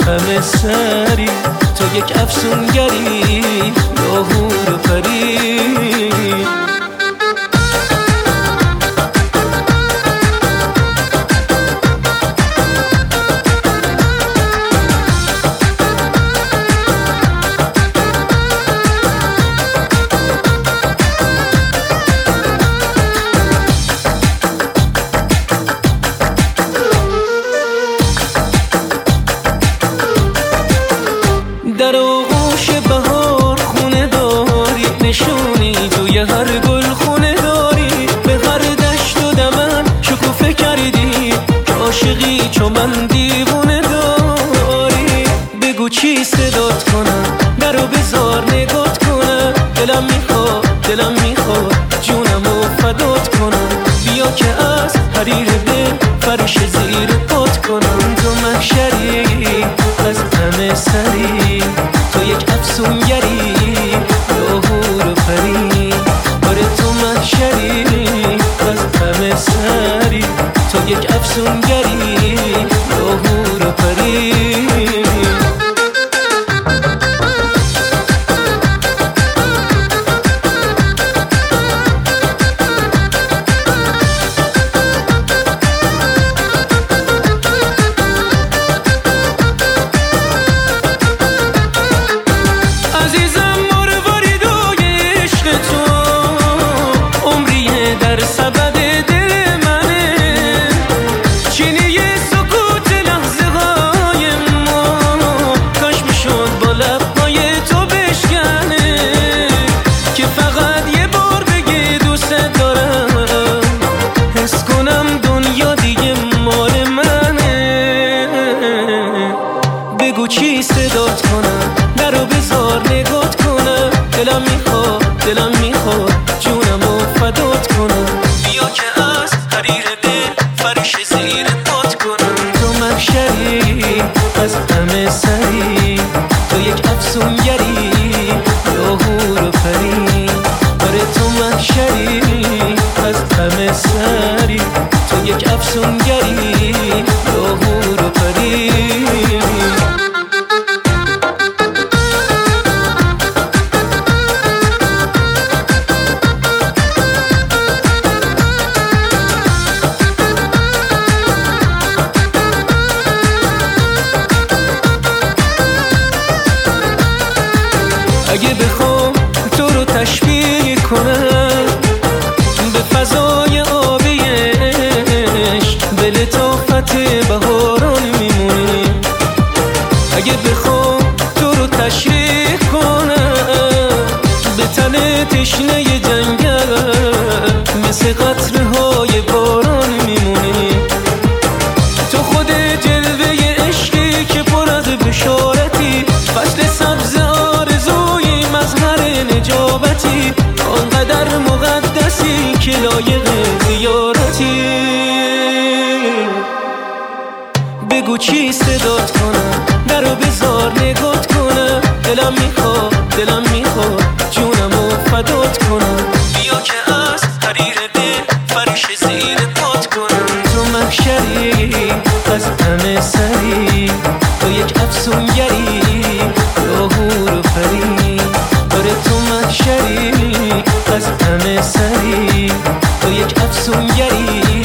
همه سری، تو یک افسونگری یا حور و پری. در آغوش بهار خونه داری، نشونی توی هر گل خونه داری. به هر دشت و دمن شکوفه کردی که عاشقی چو من دیوونه داری. بگو چی صدات کنم، درو بذار نگات کنم. دلم میخواد جونمو فدات کنم. بیا که از حریر دل فرش زیر پات کنم. تو محشری از همه سری، تو یک افسونگری یا حور و پری. آره تو محشری از همه سری، تو یک افسونگری یا حور و پری. بگو چی صدات کنم، درو بذار نگات کنم. دلم میخواد جونمو فدات کنم. بیا که از حریر دل فرش زیر پات کنم. تو محشری از همه سری، تو یک افسونگری یا حور و پری. آره تو محشری از همه سری، تو یک افسونگری یا حور و پری. اگه بخوام تو رو تشبیه کنم به فضای آبی عشق، به لطافت بهاران میمونی. اگه بخوام تو رو تشریح کنم به تن تشنه جنگل، مثل قطره‌های باران میمونی. تو خود جلوه عشقی که پر از بشارتی، فصل سبز آرزوی مظهر نجابتی. آنقدر مقدسی که لایق زیارتی. بگو چی صدات کنم، درو بذار نگات کنم. دلم میخواد جونمو فدات کنم. بیا که از حریر دل فرش زیر پات کنم. تو محشری از همه سری، تو یک افسونگری یا حور و پری. آره تو محشری از همه سری، تو یک افسونگری